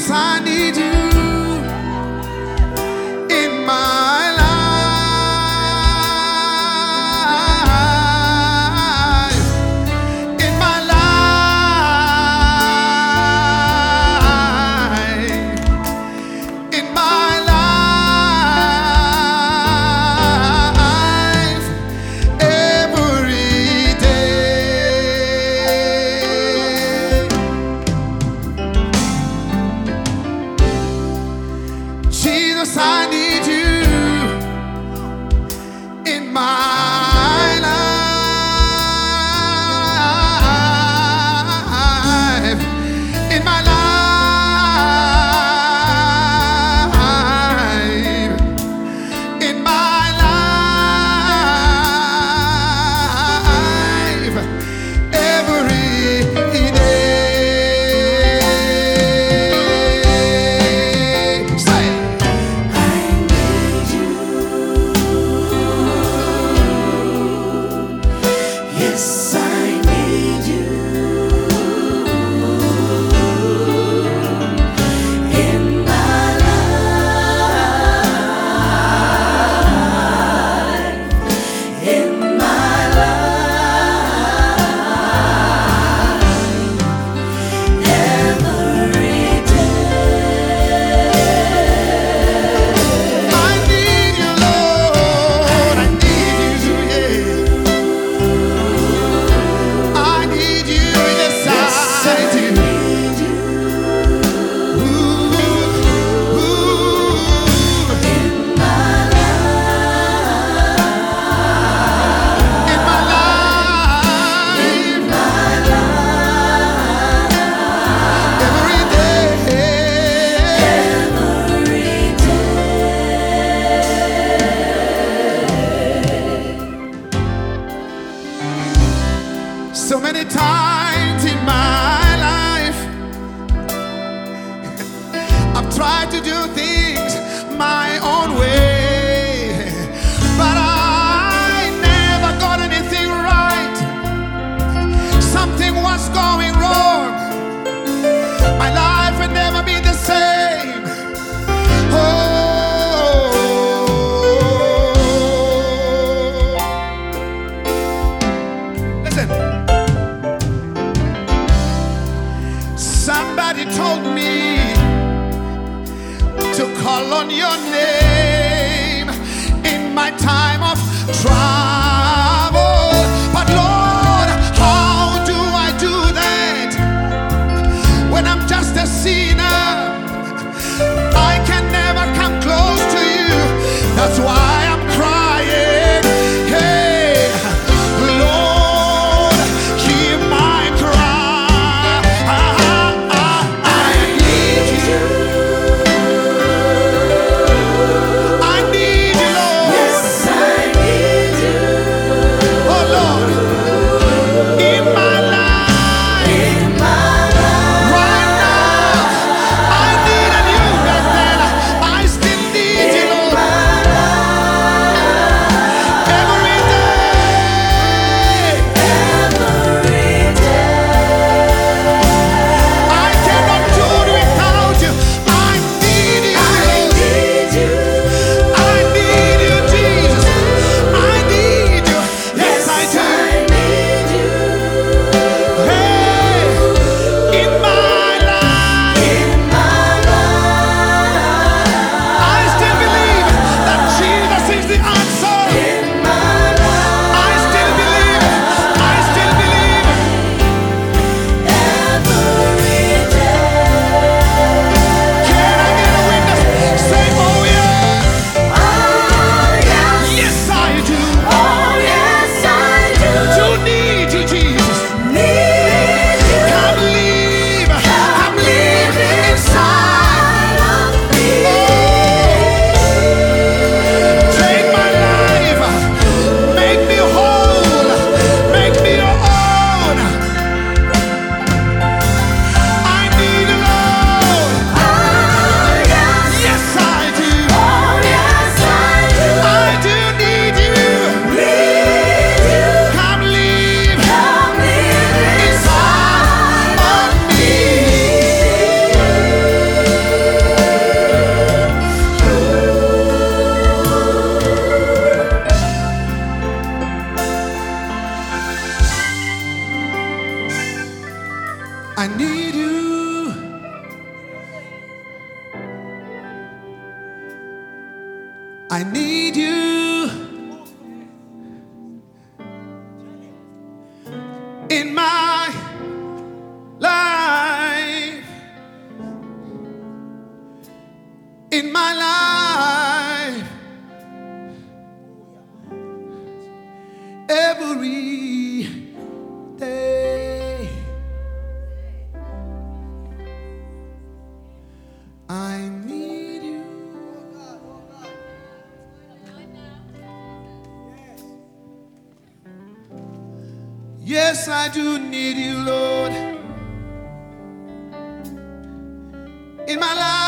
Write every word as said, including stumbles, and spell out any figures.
Jesus, I need you in my life, in my life, in my life, every day. Jesus, I need you in my life, in my life, in my life, every day. Say, yes, I need you in my life, in my life, every day. I need you, Lord. I need you, yeah. I need you, yes, I do. Ooh, ooh. In my life, In my life, in my life, every day. every So many times in my life, I've tried to do things my own way, but I never got anything right. Something was going wrong. My life would never be the same. Oh, listen. Somebody told me to call on your name in my time of trouble. But Lord, how do I do that when I'm just a sinner? I can never come close to you. That's why I'm crying. Hey, Lord, hear my cry. I need you. I need you, Lord. yes, I need you I need you in my life, in my life, every day. I need you. Yes, I do need you, Lord, in my life.